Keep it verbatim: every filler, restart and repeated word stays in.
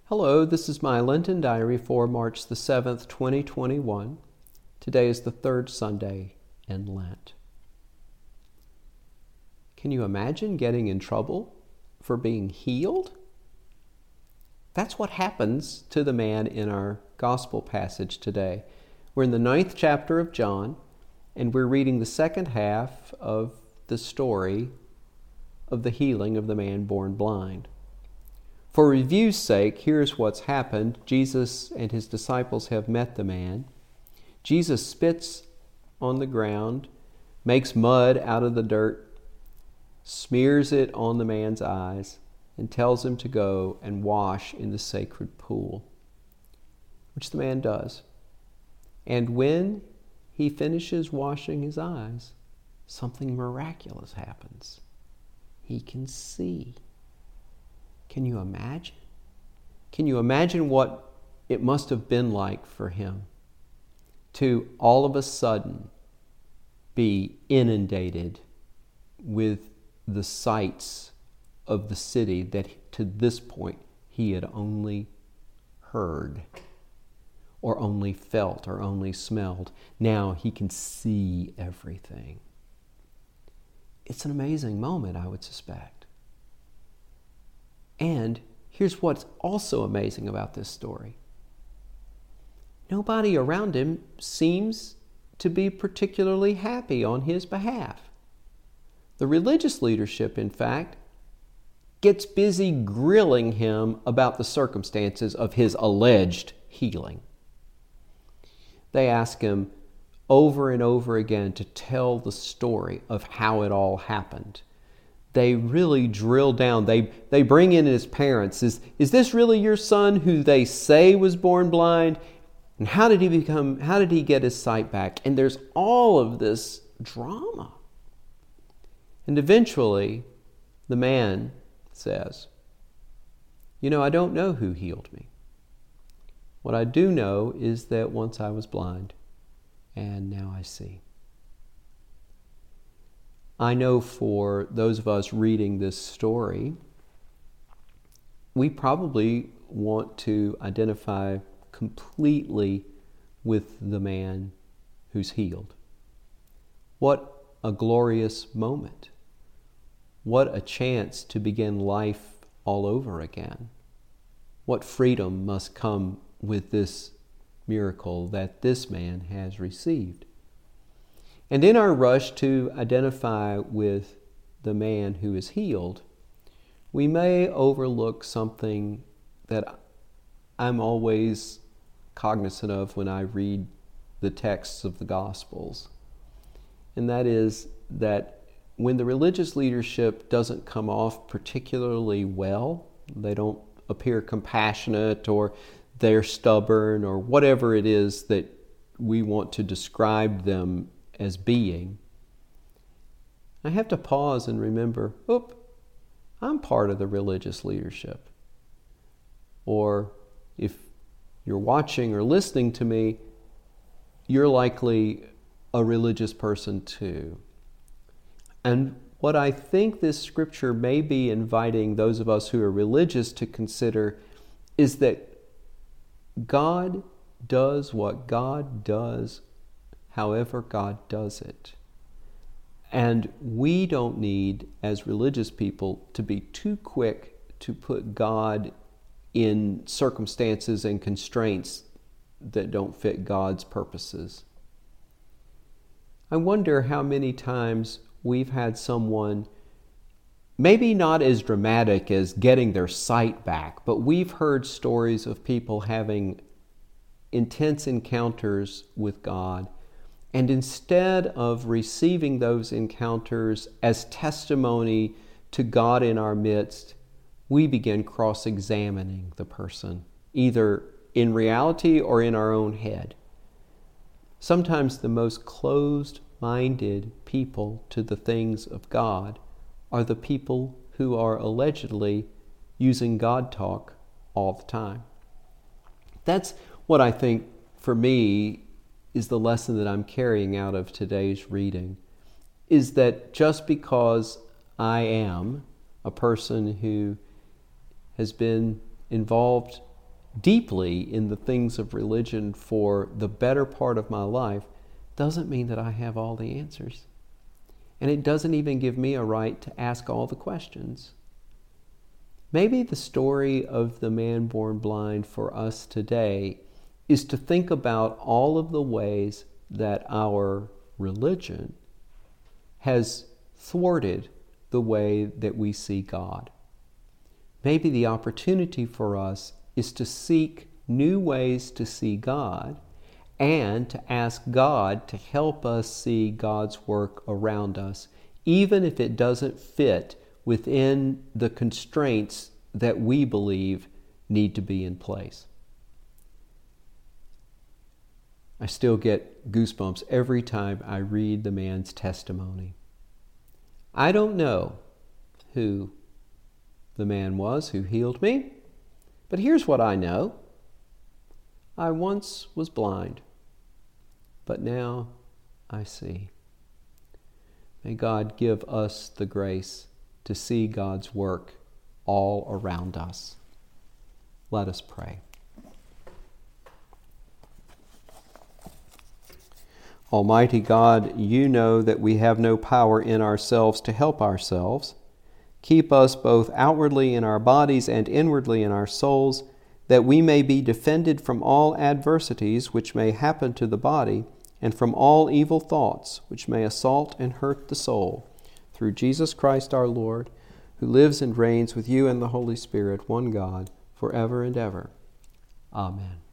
Hello, this is my Lenten Diary for March the seventh, twenty twenty-one. Today is the third Sunday in Lent. Can you imagine getting in trouble for being healed? That's what happens to the man in our gospel passage today. We're in the ninth chapter of John, and we're reading the second half of the story of the healing of the man born blind. For review's sake, here's what's happened. Jesus and his disciples have met the man. Jesus spits on the ground, makes mud out of the dirt, smears it on the man's eyes, and tells him to go and wash in the sacred pool, which the man does. And when he finishes washing his eyes, something miraculous happens. He can see. Can you imagine? Can you imagine what it must have been like for him to all of a sudden be inundated with the sights of the city that to this point he had only heard or only felt or only smelled? Now he can see everything. It's an amazing moment, I would suspect. And here's what's also amazing about this story. Nobody around him seems to be particularly happy on his behalf. The religious leadership, in fact, gets busy grilling him about the circumstances of his alleged healing. They ask him over and over again to tell the story of how it all happened. They really drill down. They they bring in his parents. Is, is this really your son who they say was born blind? And how did he become, how did he get his sight back? And there's all of this drama. And eventually, the man says, you know, I don't know who healed me. What I do know is that once I was blind, and now I see. I know for those of us reading this story, we probably want to identify completely with the man who's healed. What a glorious moment. What a chance to begin life all over again. What freedom must come with this miracle that this man has received. And in our rush to identify with the man who is healed, we may overlook something that I'm always cognizant of when I read the texts of the Gospels. And that is that when the religious leadership doesn't come off particularly well, they don't appear compassionate or they're stubborn or whatever it is that we want to describe them as being, I have to pause and remember, oop, I'm part of the religious leadership. Or if you're watching or listening to me, you're likely a religious person too. And what I think this scripture may be inviting those of us who are religious to consider is that God does what God does however God does it. And we don't need, as religious people, to be too quick to put God in circumstances and constraints that don't fit God's purposes. I wonder how many times we've had someone, maybe not as dramatic as getting their sight back, but we've heard stories of people having intense encounters with God. And instead of receiving those encounters as testimony to God in our midst, we begin cross-examining the person, either in reality or in our own head. Sometimes the most closed-minded people to the things of God are the people who are allegedly using God talk all the time. That's what I think, for me, is the lesson that I'm carrying out of today's reading, is that just because I am a person who has been involved deeply in the things of religion for the better part of my life doesn't mean that I have all the answers. And it doesn't even give me a right to ask all the questions. Maybe the story of the man born blind for us today is to think about all of the ways that our religion has thwarted the way that we see God. Maybe the opportunity for us is to seek new ways to see God and to ask God to help us see God's work around us, even if it doesn't fit within the constraints that we believe need to be in place. I still get goosebumps every time I read the man's testimony. I don't know who the man was who healed me, but here's what I know. I once was blind, but now I see. May God give us the grace to see God's work all around us. Let us pray. Almighty God, you know that we have no power in ourselves to help ourselves. Keep us both outwardly in our bodies and inwardly in our souls, that we may be defended from all adversities which may happen to the body, and from all evil thoughts which may assault and hurt the soul. Through Jesus Christ our Lord, who lives and reigns with you and the Holy Spirit, one God, forever and ever. Amen.